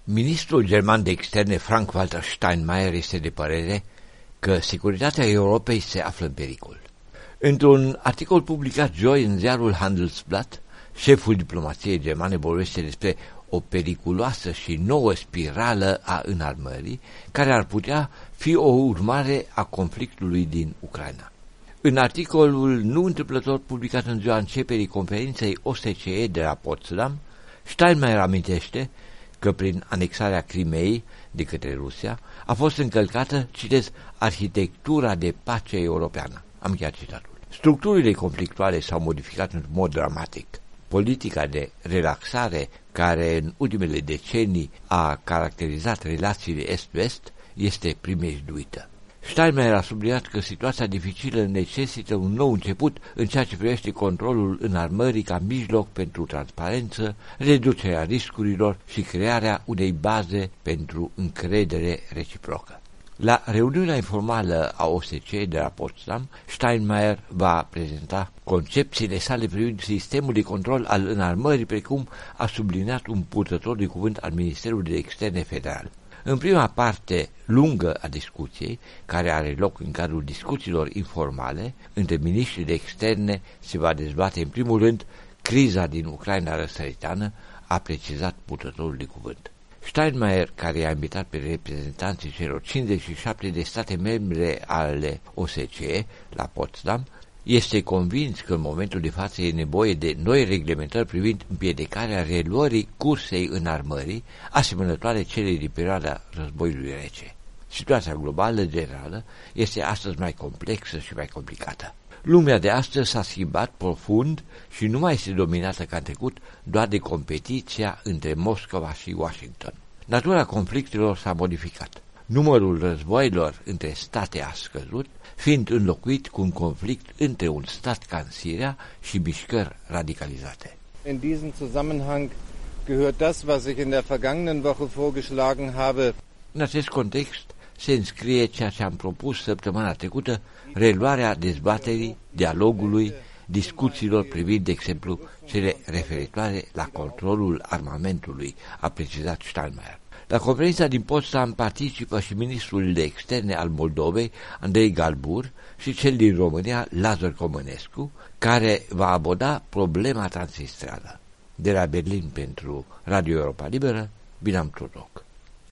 Ministrul german de externe Frank-Walter Steinmeier este de părere că securitatea Europei se află în pericol. Într-un articol publicat joi în ziarul Handelsblatt, șeful diplomației germane vorbește despre o periculoasă și nouă spirală a înarmării, care ar putea fi o urmare a conflictului din Ucraina. În articolul nu întâmplător publicat în ziua începerii conferinței OSCE de la Potsdam, Steinmeier amintește că prin anexarea Crimeei de către Rusia a fost încălcată, citez, arhitectura de pace europeană. Am încheiat citatul. Structurile conflictuale s-au modificat în mod dramatic. Politica de relaxare care în ultimele decenii a caracterizat relațiile est-vest este primejduită. Steinmeier a subliniat că situația dificilă necesită un nou început în ceea ce privește controlul înarmării ca mijloc pentru transparență, reducerea riscurilor și crearea unei baze pentru încredere reciprocă. La reuniunea informală a OSCE de la Potsdam, Steinmeier va prezenta concepțiile sale privind sistemul de control al înarmării, precum a subliniat un purtător de cuvânt al Ministerului de Externe Federal. În prima parte lungă a discuției, care are loc în cadrul discuțiilor informale între miniștrii de externe, se va dezbate în primul rând criza din Ucraina răsăritană, a precizat purtătorul de cuvânt. Steinmeier, care i-a invitat pe reprezentanții celor 57 de state membre ale OSCE la Potsdam, este convins că în momentul de față e nevoie de noi reglementări privind împiedicarea reluării cursei înarmării, asemănătoare celei din perioada războiului rece. Situația globală generală este astăzi mai complexă și mai complicată. Lumea de astăzi s-a schimbat profund și nu mai este dominată ca în trecut doar de competiția între Moscova și Washington. Natura conflictelor s-a modificat. Numărul războaielor între state a scăzut, fiind înlocuit cu un conflict între un stat ca în Siria și mișcări radicalizate. In diesem Zusammenhang gehört das, was ich in der vergangenen Woche vorgeschlagen habe. În acest context se înscrie ceea ce am propus săptămâna trecută, reluarea dezbaterii, dialogului, discuțiilor privind, de exemplu, cele referitoare la controlul armamentului, a precizat Steinmeier. La conferința din Potsdam participă și ministrul de externe al Moldovei, Andrei Galbur, și cel din România, Lazar Comănescu, care va aborda problema transnistreană. De la Berlin pentru Radio Europa Liberă, Binam Tudor.